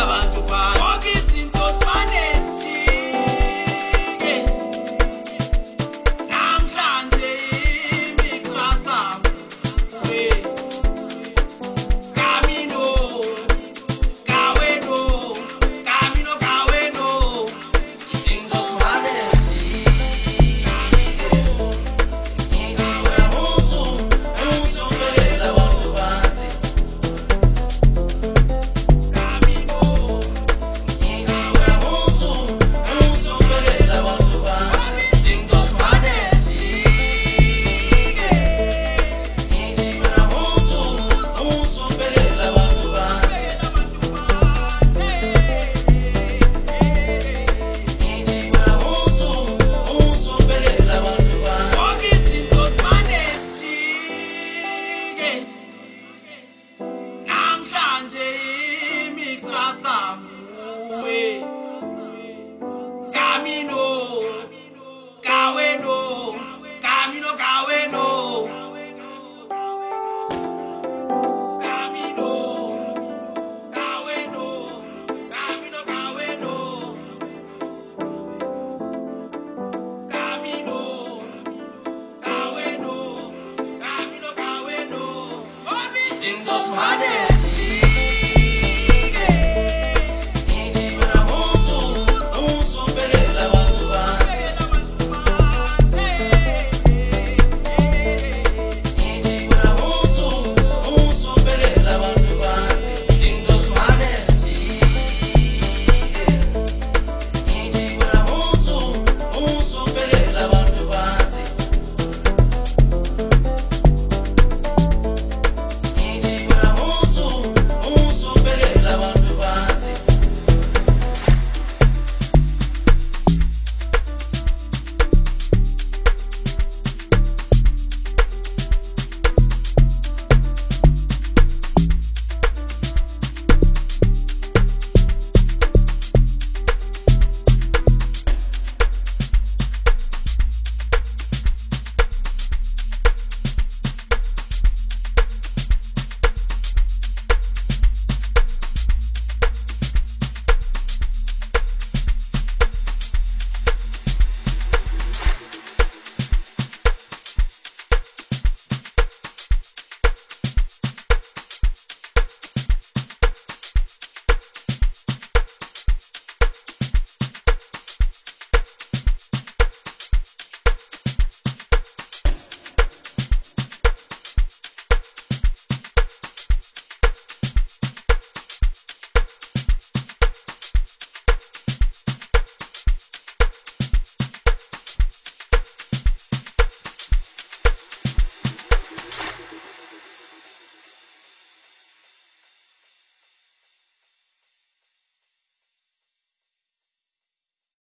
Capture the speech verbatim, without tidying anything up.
abantu phansi ngoba izinto zibanezijike namhlanje imikusasa we Camino Kaweno Camino Kaweno izinto zibanezijike iziwe musu musu bela abantu phansi Camino iziwe musu musu bela abantu phansi izinto zibanezijike iziwe musu musu bela abantu phansi iziwe musu musu bela abantu phansi ngoba izinto zibanezijike namhlanje imikusasa we Camino Kaweno Camino Kaweno Camino Kaweno Camino Kaweno Camino Kaweno Camino Kaweno ngoba izinto zibanezijike